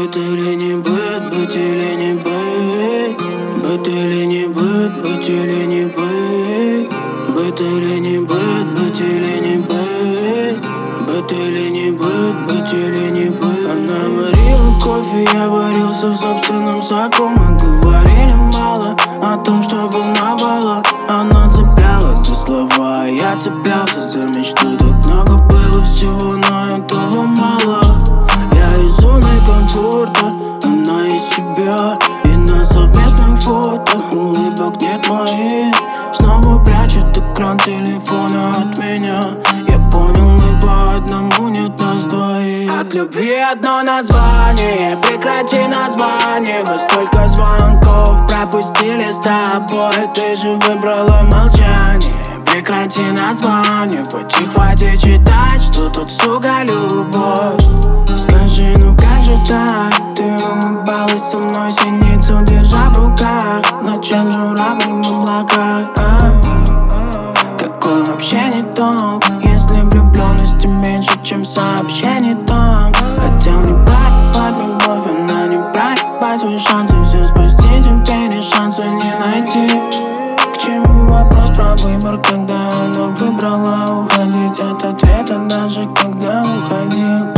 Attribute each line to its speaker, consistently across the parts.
Speaker 1: Быть или не быть, быть или не быть. Быть или не быть, быть или не быть. Быть или не быть, быть или не быть. Быть или не быть, быть или не быть. Она варила кофе, я варился в собственном соку. Мы говорили мало о том, что волновало. Она цеплялась за слова, я цеплялся за мечту. Так много было всего, но этого мало. Я из зоны комфорта, она из себя. И на совместных фото улыбок нет моих. Снова прячет экран телефона от меня. Я понял, мы по одному, нет нас двоих. От любви одно название, прекрати названивать. Столько звонков пропустили с тобой. Ты же выбрала молчание. Прекрати названивать и хватит читать, что тут, сука, любовь. Скажи, ну как же так? Ты улыбалась со мной, синицу держа в руках. Ночам журавль в облаках. Какой вообще не толк, если влюбленности меньше, чем сообщений там. Хотел не брать любовь, она не брать свои шансы. Все спасти, теперь и шанса не найти. К чему вопрос про выбор, когда она выбрала уходить от ответа, даже когда уходил.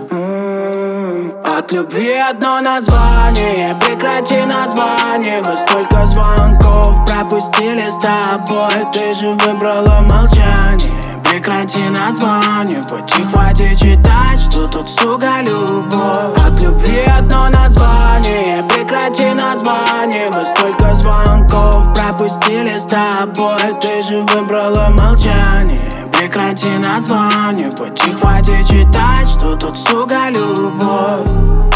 Speaker 1: От любви одно название, прекрати названивать. Столько звонков пропустили с тобой. Ты же выбрала молчание. Прекрати названивать и хватит читать, что тут, сука, любовь. От любви одно название, прекрати названивать. Столько звонков пропустили с тобой. Ты же выбрала молчание. Прекрати названивать и хватит читать, что тут, сука, любовь.